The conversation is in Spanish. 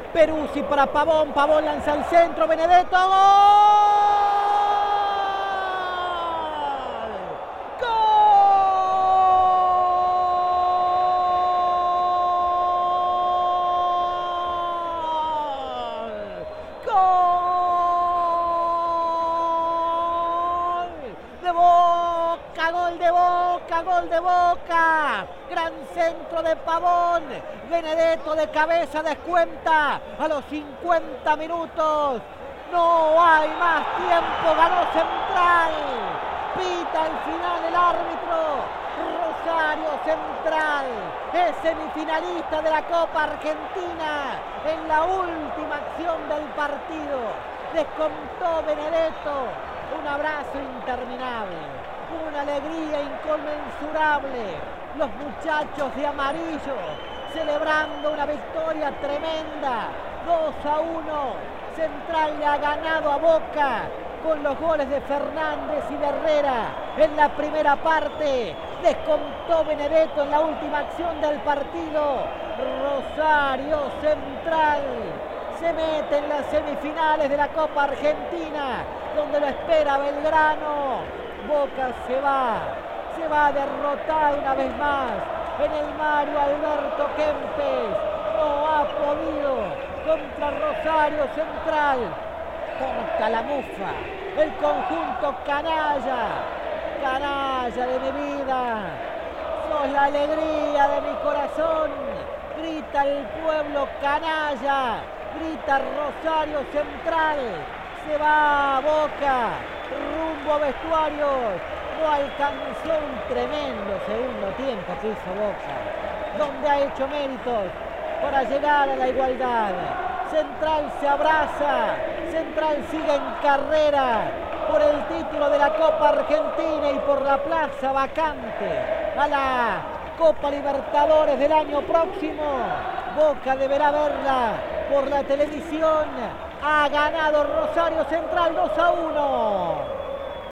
Peruzzi para Pavón, Pavón lanza al centro, Benedetto, ¡gol! Gol de Boca, gran centro de Pavón, Benedetto de cabeza descuenta a los 50 minutos, no hay más tiempo, ganó Central, pita el final el árbitro, Rosario Central es semifinalista de la Copa Argentina en la última acción del partido, descontó Benedetto, un abrazo interminable. Una alegría inconmensurable, los muchachos de amarillo celebrando una victoria tremenda, 2-1, Central le ha ganado a Boca con los goles de Fernández y de Herrera en la primera parte, descontó Benedetto en la última acción del partido, Rosario Central se mete en las semifinales de la Copa Argentina, donde lo espera Belgrano. Boca se va derrotado una vez más en el Mario Alberto Kempes, no ha podido contra Rosario Central, corta la mufa, el conjunto canalla de mi vida, sos la alegría de mi corazón, grita el pueblo canalla, grita Rosario Central, se va Boca, rumbo a vestuarios, no alcanzó un tremendo segundo tiempo que hizo Boca, donde ha hecho méritos para llegar a la igualdad. Central se abraza, Central sigue en carrera por el título de la Copa Argentina y por la plaza vacante a la Copa Libertadores del año próximo. Boca deberá verla por la televisión. Ha ganado Rosario Central 2-1.